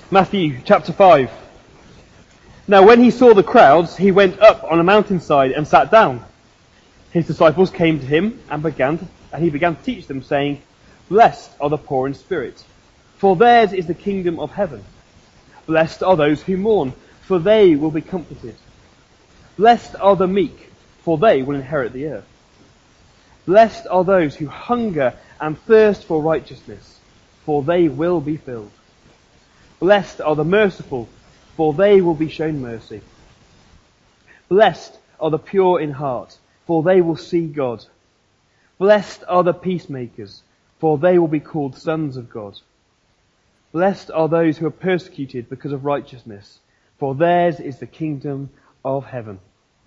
Matthew chapter 5. Now when he saw the crowds, he went up on a mountainside and sat down. His disciples came to him and he began to teach them, saying, Blessed are the poor in spirit, for theirs is the kingdom of heaven. Blessed are those who mourn, for they will be comforted. Blessed are the meek, for they will inherit the earth. Blessed are those who hunger and thirst for righteousness, for they will be filled. Blessed are the merciful, for they will be shown mercy. Blessed are the pure in heart, for they will see God. Blessed are the peacemakers, for they will be called sons of God. Blessed are those who are persecuted because of righteousness, for theirs is the kingdom of heaven.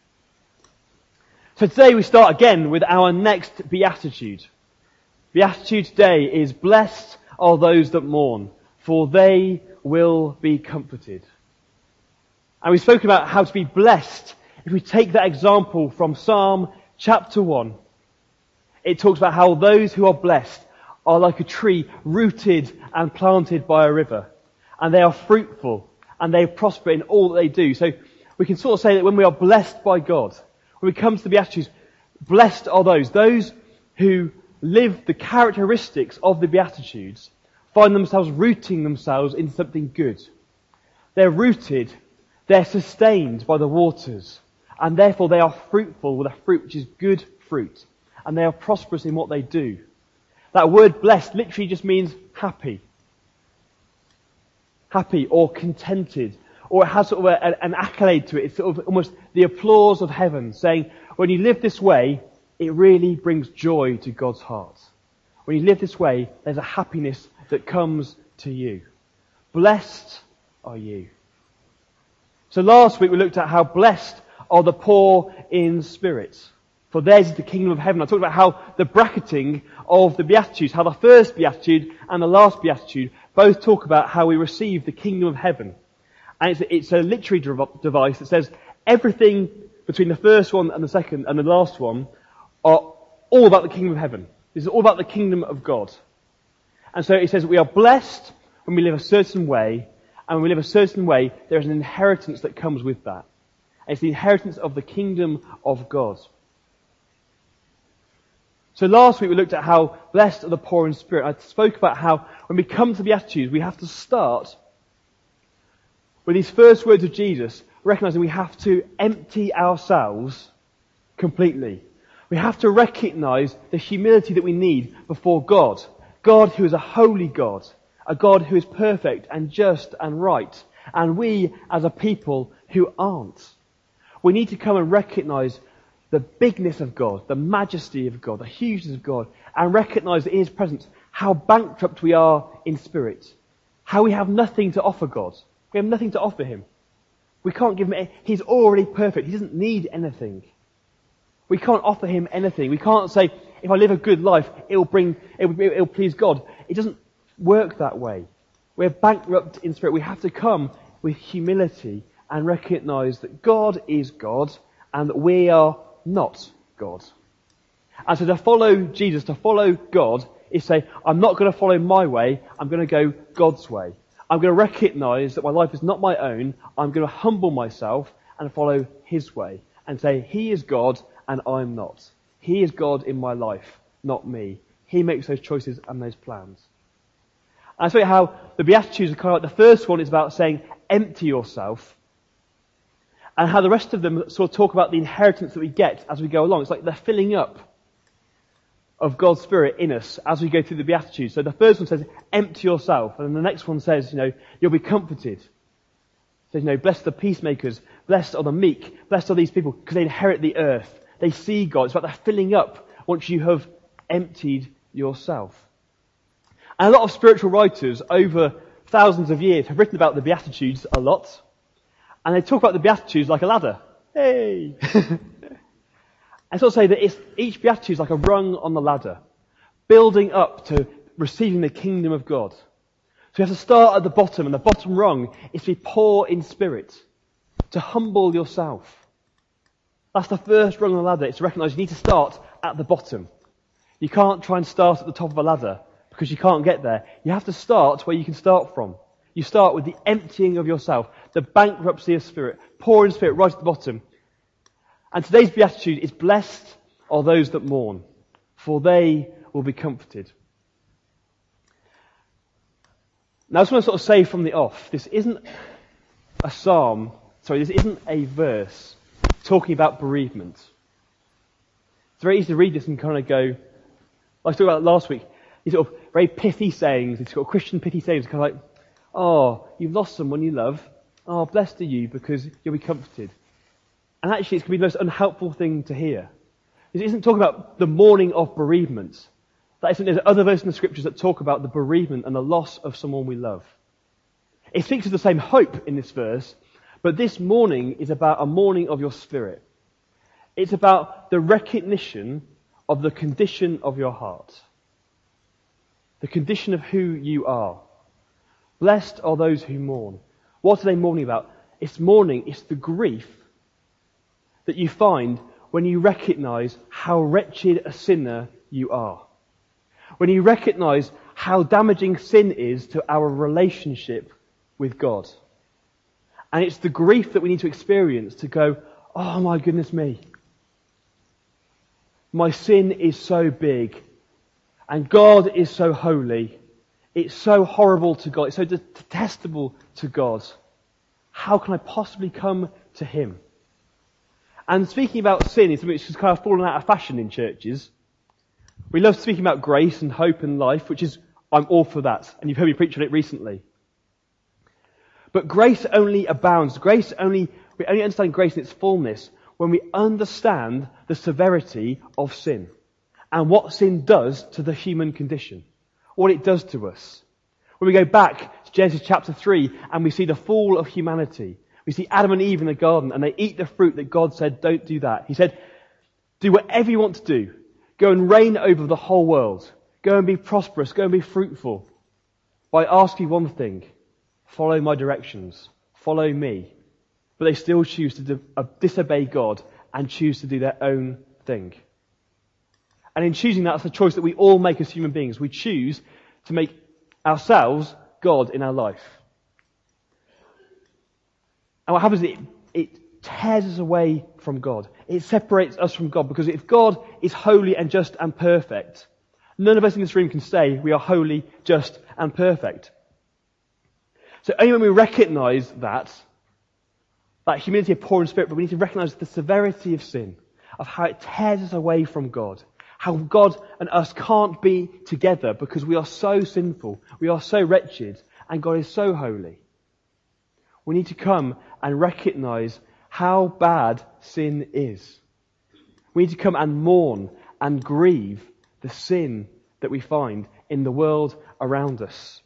So today we start again with our next beatitude. Beatitude today is, Blessed are those that mourn, for they will be comforted. And we've spoken about how to be blessed. If we take that example from Psalm chapter 1, it talks about how those who are blessed are like a tree rooted and planted by a river. And they are fruitful and they prosper in all that they do. So we can sort of say that when we are blessed by God, when we come to the Beatitudes, blessed are those who live the characteristics of the Beatitudes, find themselves rooting themselves into something good. They're rooted, they're sustained by the waters, and therefore they are fruitful with a fruit which is good fruit, and they are prosperous in what they do. That word blessed literally just means happy. Happy or contented, or it has sort of an accolade to it. It's sort of almost the applause of heaven, saying, when you live this way, it really brings joy to God's heart. When you live this way, there's a happiness that comes to you. Blessed are you. So last week we looked at how blessed are the poor in spirit, for theirs is the kingdom of heaven. I talked about how the bracketing of the Beatitudes, how the first Beatitude and the last Beatitude both talk about how we receive the kingdom of heaven. And it's a literary device that says everything between the first one and the second and the last one are all about the kingdom of heaven. This is all about the kingdom of God. And so it says we are blessed when we live a certain way, and when we live a certain way, there is an inheritance that comes with that. And it's the inheritance of the kingdom of God. So last week we looked at how blessed are the poor in spirit. I spoke about how when we come to the Beatitudes, we have to start with these first words of Jesus, recognizing we have to empty ourselves completely. We have to recognize the humility that we need before God. God who is a holy God, a God who is perfect and just and right, and we as a people who aren't. We need to come and recognize the bigness of God, the majesty of God, the hugeness of God, and recognize in His presence how bankrupt we are in spirit, how we have nothing to offer God. We have nothing to offer Him. We can't give Him, He's already perfect. He doesn't need anything. We can't offer Him anything. We can't say, if I live a good life, it'll please God. It doesn't work that way. We're bankrupt in spirit. We have to come with humility and recognize that God is God and that we are not God. And so to follow Jesus, to follow God, is say, I'm not going to follow my way, I'm going to go God's way. I'm going to recognize that my life is not my own. I'm going to humble myself and follow His way and say, He is God and I'm not. He is God in my life, not me. He makes those choices and those plans. And I show you how the Beatitudes are kind of like, the first one is about saying, empty yourself. And how the rest of them sort of talk about the inheritance that we get as we go along. It's like the filling up of God's Spirit in us as we go through the Beatitudes. So the first one says, empty yourself. And then the next one says, you'll be comforted. It says, blessed are the peacemakers, blessed are the meek, blessed are these people because they inherit the earth. They see God. It's about the filling up once you have emptied yourself. And a lot of spiritual writers over thousands of years have written about the Beatitudes a lot. And they talk about the Beatitudes like a ladder. Hey! I sort of say that each Beatitude is like a rung on the ladder, building up to receiving the kingdom of God. So you have to start at the bottom, and the bottom rung is to be poor in spirit, to humble yourself. That's the first rung on the ladder. It's to recognize you need to start at the bottom. You can't try and start at the top of a ladder because you can't get there. You have to start where you can start from. You start with the emptying of yourself, the bankruptcy of spirit, pouring spirit right at the bottom. And today's beatitude is blessed are those that mourn, for they will be comforted. Now I just want to sort of say from the off, this isn't a verse talking about bereavement. It's very easy to read this and kind of go, like I talked about last week, these sort of very pithy sayings, these sort of Christian pithy sayings, kind of like, oh, you've lost someone you love. Oh, blessed are you because you'll be comforted. And actually it's going to be the most unhelpful thing to hear. It isn't talking about the mourning of bereavement. There's other verses in the scriptures that talk about the bereavement and the loss of someone we love. It speaks of the same hope in this verse, but this mourning is about a mourning of your spirit. It's about the recognition of the condition of your heart. The condition of who you are. Blessed are those who mourn. What are they mourning about? It's the grief that you find when you recognize how wretched a sinner you are. When you recognize how damaging sin is to our relationship with God. And it's the grief that we need to experience to go, oh my goodness me. My sin is so big. And God is so holy. It's so horrible to God. It's so detestable to God. How can I possibly come to Him? And speaking about sin is something which has kind of fallen out of fashion in churches. We love speaking about grace and hope and life, which is, I'm all for that. And you've heard me preach on it recently. But grace only abounds. We only understand grace in its fullness when we understand the severity of sin and what sin does to the human condition, what it does to us. When we go back to Genesis chapter 3 and we see the fall of humanity, we see Adam and Eve in the garden and they eat the fruit that God said, don't do that. He said, do whatever you want to do. Go and reign over the whole world. Go and be prosperous. Go and be fruitful. But I ask you one thing. Follow my directions. Follow me. But they still choose to disobey God and choose to do their own thing. And in choosing that, it's a choice that we all make as human beings. We choose to make ourselves God in our life. And what happens is it tears us away from God. It separates us from God, because if God is holy and just and perfect, none of us in this room can say we are holy, just and perfect. So only when we recognise that humility of poor in spirit, but we need to recognise the severity of sin, of how it tears us away from God, how God and us can't be together because we are so sinful, we are so wretched, and God is so holy. We need to come and recognise how bad sin is. We need to come and mourn and grieve the sin that we find in the world around us.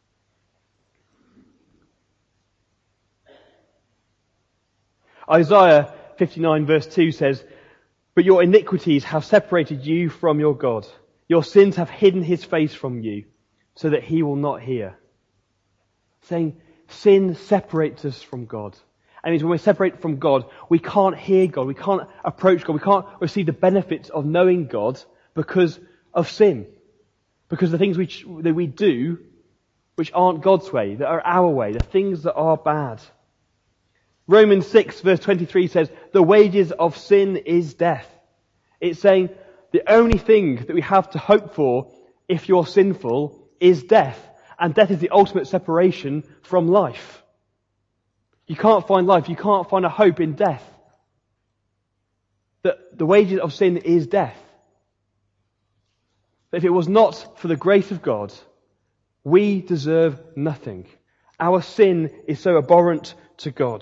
Isaiah 59 verse 2 says, but your iniquities have separated you from your God. Your sins have hidden His face from you so that He will not hear. Saying sin separates us from God. And it means when we're separated from God, we can't hear God, we can't approach God, we can't receive the benefits of knowing God because of sin. Because the things that we do, which aren't God's way, that are our way, the things that are bad. Romans 6 verse 23 says, the wages of sin is death. It's saying the only thing that we have to hope for if you're sinful is death. And death is the ultimate separation from life. You can't find life. You can't find a hope in death. The wages of sin is death. But if it was not for the grace of God, we deserve nothing. Our sin is so abhorrent to God.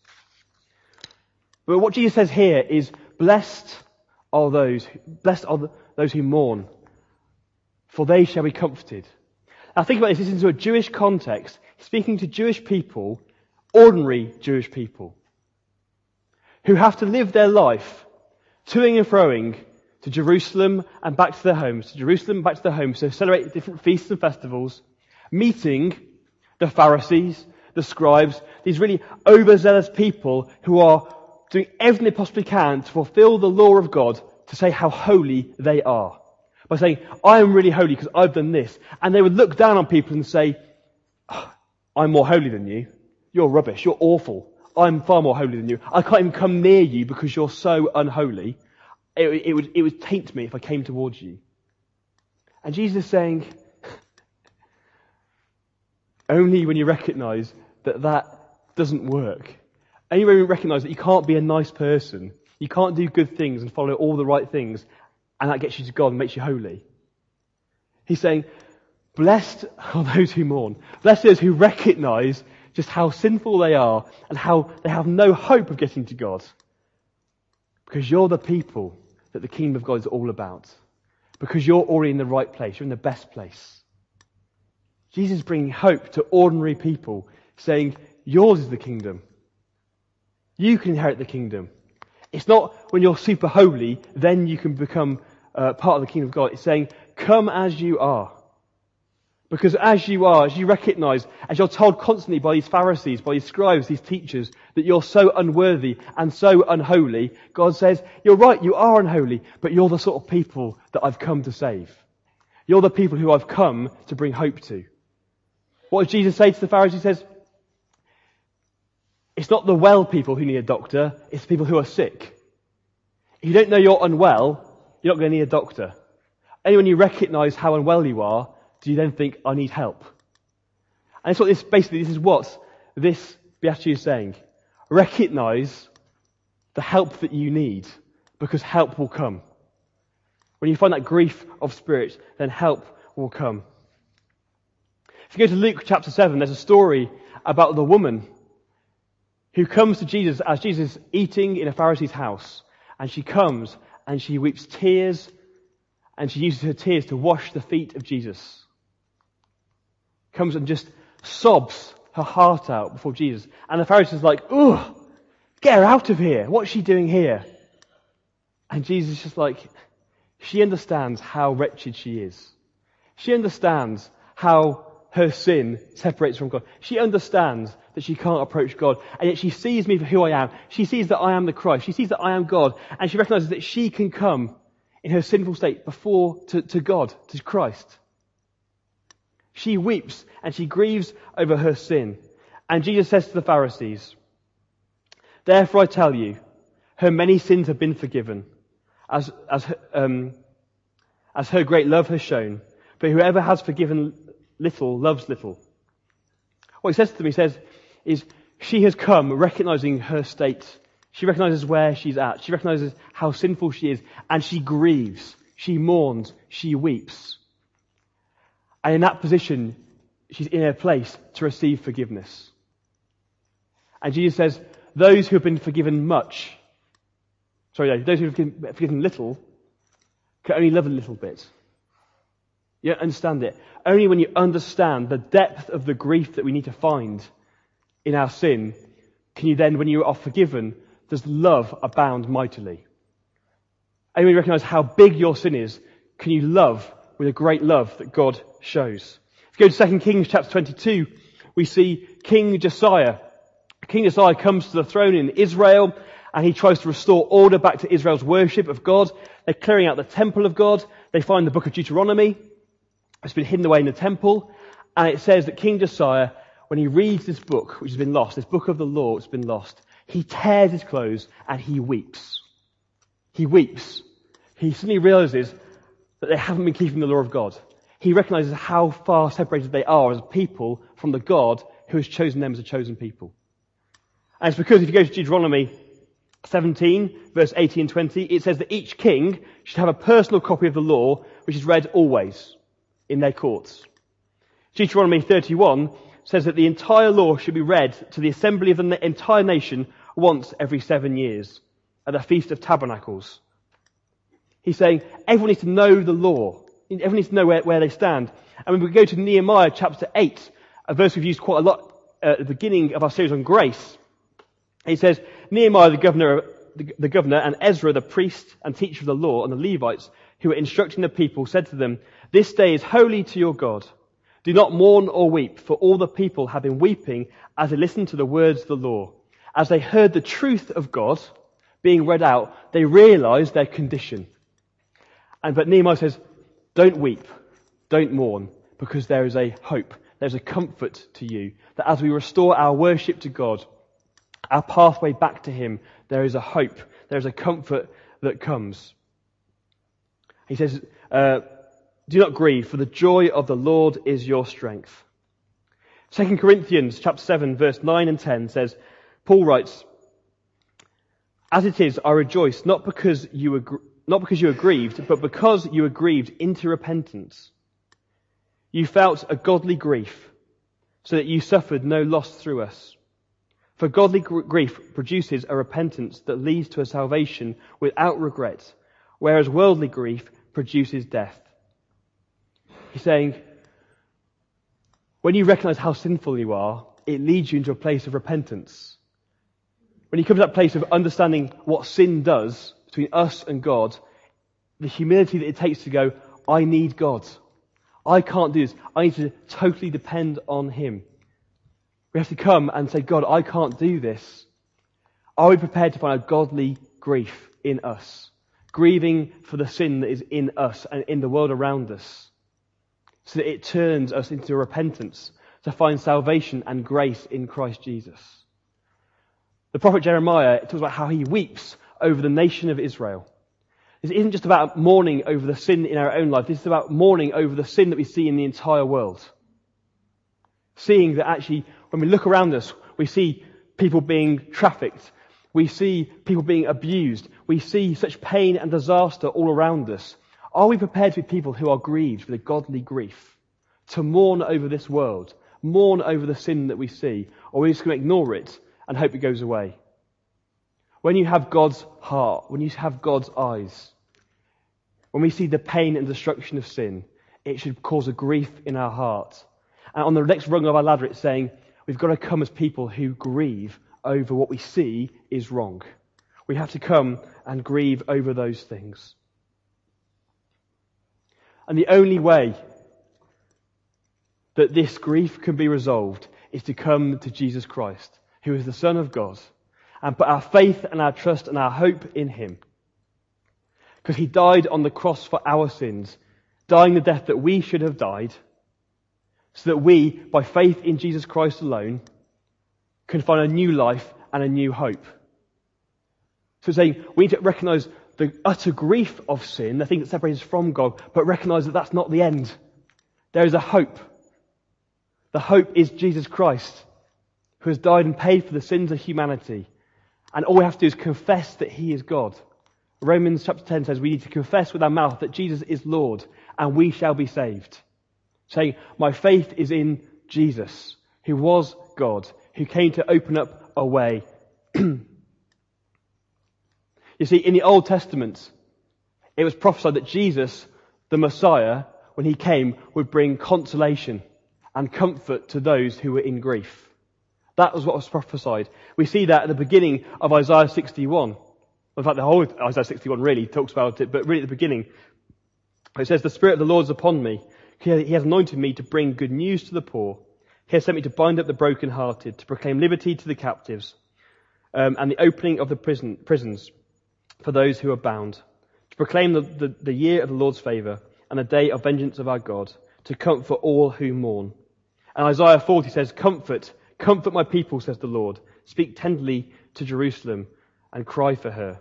But what Jesus says here is, blessed are those who mourn, for they shall be comforted. Now think about this. This is into a Jewish context. Speaking to Jewish people, ordinary Jewish people, who have to live their life toing and froing to Jerusalem and back to their homes, to celebrate different feasts and festivals, meeting the Pharisees, the scribes, these really overzealous people who are doing everything they possibly can to fulfill the law of God, to say how holy they are. By saying, I am really holy because I've done this. And they would look down on people and say, oh, I'm more holy than you. You're rubbish. You're awful. I'm far more holy than you. I can't even come near you because you're so unholy. It would taint me if I came towards you. And Jesus is saying, only when you recognize that doesn't work. Only when you recognize that you can't be a nice person, you can't do good things and follow all the right things, and that gets you to God and makes you holy. He's saying, blessed are those who mourn. Blessed are those who recognize just how sinful they are and how they have no hope of getting to God. Because you're the people that the kingdom of God is all about. Because you're already in the right place. You're in the best place. Jesus is bringing hope to ordinary people, saying, yours is the kingdom. You can inherit the kingdom. It's not when you're super holy, then you can become part of the kingdom of God. It's saying, come as you are. Because as you are, as you recognize, as you're told constantly by these Pharisees, by these scribes, these teachers, that you're so unworthy and so unholy, God says, you're right, you are unholy, but you're the sort of people that I've come to save. You're the people who I've come to bring hope to. What does Jesus say to the Pharisees? He says, it's not the well people who need a doctor, it's the people who are sick. If you don't know you're unwell, you're not going to need a doctor. Only when you recognize how unwell you are, do you then think, I need help? And it's what this is what this beatitude is saying. Recognize the help that you need, because help will come. When you find that grief of spirit, then help will come. If you go to Luke chapter 7, there's a story about the woman who comes to Jesus as Jesus is eating in a Pharisee's house. And she comes and she weeps tears, and she uses her tears to wash the feet of Jesus. Comes and just sobs her heart out before Jesus. And the Pharisee's like, ugh, get her out of here. What's she doing here? And Jesus is just like, she understands how wretched she is. She understands how her sin separates from God. She understands that she can't approach God. And yet she sees me for who I am. She sees that I am the Christ. She sees that I am God. And she recognizes that she can come in her sinful state to God, to Christ. She weeps and she grieves over her sin. And Jesus says to the Pharisees, therefore I tell you, her many sins have been forgiven, as her great love has shown. But whoever has forgiven little loves little. What he says to them, he says, is she has come recognizing her state. She recognizes where she's at. She recognizes how sinful she is. And she grieves. She mourns. She weeps. And in that position, she's in a place to receive forgiveness. And Jesus says, those who have been forgiven those who have been forgiven little, can only love a little bit. You don't understand it. Only when you understand the depth of the grief that we need to find in our sin, can you then, when you are forgiven, does love abound mightily. Only when you recognize how big your sin is, can you love with a great love that God shows. If you go to 2 Kings chapter 22, we see King Josiah. King Josiah comes to the throne in Israel, and he tries to restore order back to Israel's worship of God. They're clearing out the temple of God. They find the book of Deuteronomy. It's been hidden away in the temple. And it says that King Josiah, when he reads this book, which has been lost, this book of the law, it's been lost, he tears his clothes and he weeps. He weeps. He suddenly realizes that they haven't been keeping the law of God. He recognizes how far separated they are as a people from the God who has chosen them as a chosen people. And it's because if you go to Deuteronomy 17, verse 18 and 20, it says that each king should have a personal copy of the law, which is read always in their courts. Deuteronomy 31 says that the entire law should be read to the assembly of the entire nation once every 7 years at the Feast of Tabernacles. He's saying everyone needs to know the law. Everyone needs to know where they stand. And when we go to Nehemiah chapter 8, a verse we've used quite a lot at the beginning of our series on grace, it says, Nehemiah the governor and Ezra the priest and teacher of the law and the Levites who were instructing the people said to them, this day is holy to your God. Do not mourn or weep, for all the people have been weeping as they listened to the words of the law. As they heard the truth of God being read out, they realized their condition. But Nehemiah says, don't weep, don't mourn, because there is a hope. there's a comfort to you. That as we restore our worship to God, our pathway back to him, there is a hope, there is a comfort that comes. He says, do not grieve, for the joy of the Lord is your strength. 2 Corinthians chapter 7, verse 9 and 10 says, Paul writes, as it is, I rejoice, not because you are grieved, but because you are grieved into repentance. You felt a godly grief, so that you suffered no loss through us. For godly grief produces a repentance that leads to a salvation without regret, whereas worldly grief produces death. He's saying, when you recognize how sinful you are, it leads you into a place of repentance. When you come to that place of understanding what sin does between us and God, the humility that it takes to go, I need God. I can't do this. I need to totally depend on him. We have to come and say, God, I can't do this. Are we prepared to find a godly grief in us? Grieving for the sin that is in us and in the world around us. So that it turns us into repentance to find salvation and grace in Christ Jesus. The prophet Jeremiah talks about how he weeps over the nation of Israel. This isn't just about mourning over the sin in our own life. This is about mourning over the sin that we see in the entire world. Seeing that actually, when we look around us, we see people being trafficked. We see people being abused. We see such pain and disaster all around us. Are we prepared to be people who are grieved with a godly grief? To mourn over this world? Mourn over the sin that we see? Or are we just going to ignore it and hope it goes away? When you have God's heart, when you have God's eyes, when we see the pain and destruction of sin, it should cause a grief in our heart. And on the next rung of our ladder, it's saying we've got to come as people who grieve over what we see is wrong. We have to come and grieve over those things. And the only way that this grief can be resolved is to come to Jesus Christ, who is the Son of God, and put our faith and our trust and our hope in him. Because he died on the cross for our sins, dying the death that we should have died, so that we, by faith in Jesus Christ alone, can find a new life and a new hope. So it's saying we need to recognise the utter grief of sin, the thing that separates us from God, but recognise that that's not the end. There is a hope. The hope is Jesus Christ, who has died and paid for the sins of humanity. And all we have to do is confess that he is God. Romans chapter 10 says we need to confess with our mouth that Jesus is Lord, and we shall be saved. Saying, my faith is in Jesus, who was God, who came to open up a way. You see, in the Old Testament, it was prophesied that Jesus, the Messiah, when he came, would bring consolation and comfort to those who were in grief. That was what was prophesied. We see that at the beginning of Isaiah 61. In fact, the whole Isaiah 61 really talks about it, but really at the beginning, it says, the Spirit of the Lord is upon me. He has anointed me to bring good news to the poor. He has sent me to bind up the brokenhearted, to proclaim liberty to the captives, and the opening of the prisons for those who are bound, to proclaim the year of the Lord's favour and the day of vengeance of our God, to comfort all who mourn. And Isaiah 40 says, comfort my people, says the Lord. Speak tenderly to Jerusalem and cry for her.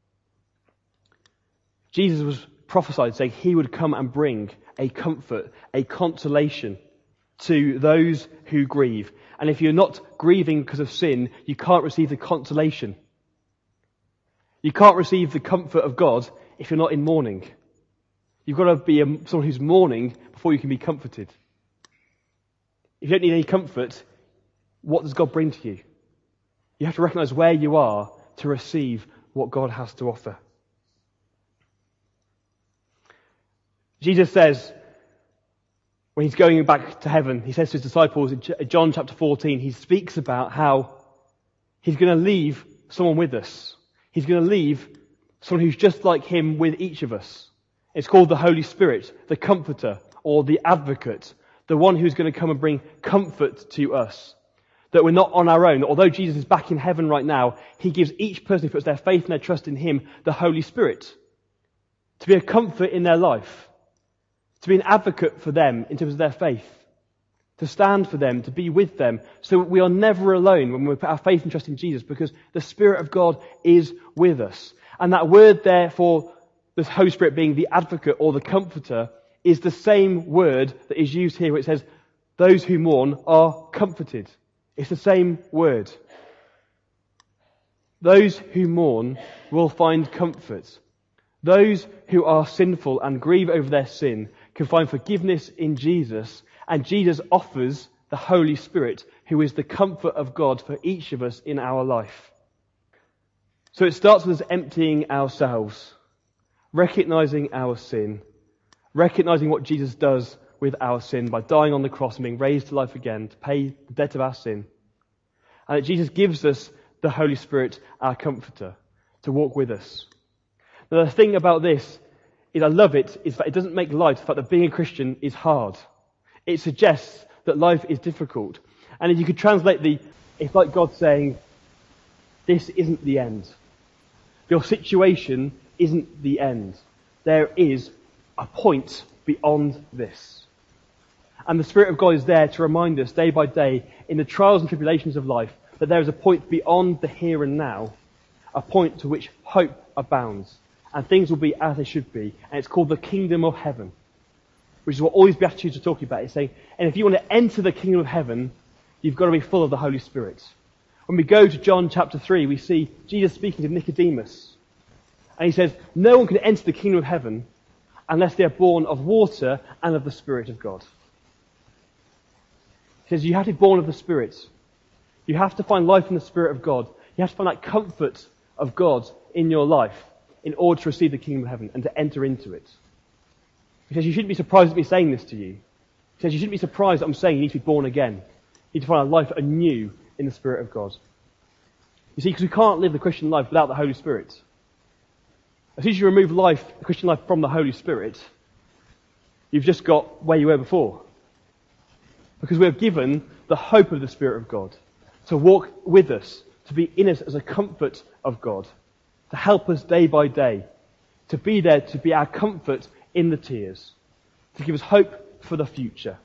Jesus was prophesied saying he would come and bring a comfort, a consolation to those who grieve. And if you're not grieving because of sin, you can't receive the consolation. You can't receive the comfort of God if you're not in mourning. You've got to be someone who's mourning before you can be comforted. If you don't need any comfort, what does God bring to you? You have to recognize where you are to receive what God has to offer. Jesus says, when he's going back to heaven, he says to his disciples in John chapter 14, he speaks about how he's going to leave someone with us. He's going to leave someone who's just like him with each of us. It's called the Holy Spirit, the Comforter, or the Advocate, the one who's going to come and bring comfort to us. That we're not on our own. Although Jesus is back in heaven right now, he gives each person who puts their faith and their trust in him the Holy Spirit. To be a comfort in their life. To be an advocate for them in terms of their faith. to stand for them, to be with them, so we are never alone when we put our faith and trust in Jesus, because the Spirit of God is with us. And that word there for the Holy Spirit being the advocate or the comforter is the same word that is used here where it says, those who mourn are comforted. It's the same word. Those who mourn will find comfort. Those who are sinful and grieve over their sin can find forgiveness in Jesus, and Jesus offers the Holy Spirit, who is the comfort of God for each of us in our life. So it starts with us emptying ourselves, recognizing our sin, recognizing what Jesus does with our sin by dying on the cross and being raised to life again to pay the debt of our sin. And that Jesus gives us the Holy Spirit, our comforter, to walk with us. Now the thing about this is, I love it, is that it doesn't make light of the fact that being a Christian is hard. It suggests that life is difficult. And if you could translate it's like God saying, this isn't the end. Your situation isn't the end. There is a point beyond this. And the Spirit of God is there to remind us day by day in the trials and tribulations of life that there is a point beyond the here and now, a point to which hope abounds and things will be as they should be. And it's called the kingdom of heaven, which is what all these Beatitudes are talking about. It's saying, and if you want to enter the kingdom of heaven, you've got to be full of the Holy Spirit. When we go to John chapter 3, we see Jesus speaking to Nicodemus. And he says, no one can enter the kingdom of heaven unless they are born of water and of the Spirit of God. He says, you have to be born of the Spirit. You have to find life in the Spirit of God. You have to find that comfort of God in your life in order to receive the kingdom of heaven and to enter into it. He says, you shouldn't be surprised at me saying this to you. He says, you shouldn't be surprised that I'm saying you need to be born again. You need to find a life anew in the Spirit of God. You see, because we can't live the Christian life without the Holy Spirit. As soon as you remove the Christian life from the Holy Spirit, you've just got where you were before. Because we are given the hope of the Spirit of God to walk with us, to be in us as a comfort of God, to help us day by day, to be there, to be our comfort in the tears, to give us hope for the future.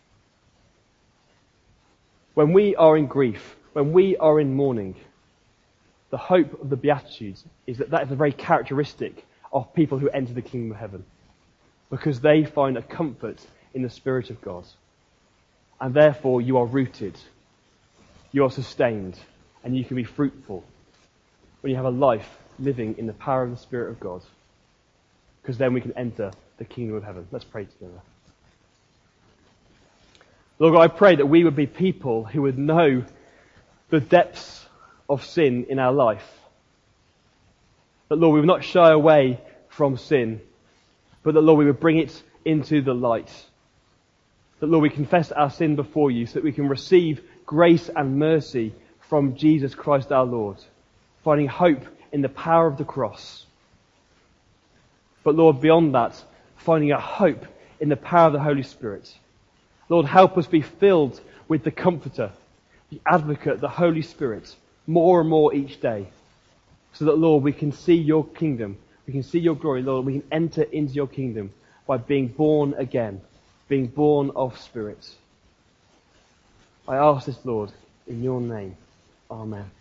When we are in grief, when we are in mourning, the hope of the Beatitudes is that is a very characteristic of people who enter the kingdom of heaven, because they find a comfort in the Spirit of God. And therefore you are rooted, you are sustained, and you can be fruitful when you have a life living in the power of the Spirit of God. Because then we can enter the kingdom of heaven. Let's pray together. Lord God, I pray that we would be people who would know the depths of sin in our life. That, Lord, we would not shy away from sin, but that, Lord, we would bring it into the light. That, Lord, we confess our sin before you so that we can receive grace and mercy from Jesus Christ our Lord, finding hope in the power of the cross. But, Lord, beyond that, finding a hope in the power of the Holy Spirit. Lord, help us be filled with the Comforter, the Advocate, the Holy Spirit, more and more each day. So that, Lord, we can see your kingdom, we can see your glory, Lord, we can enter into your kingdom by being born again, being born of Spirit. I ask this, Lord, in your name. Amen.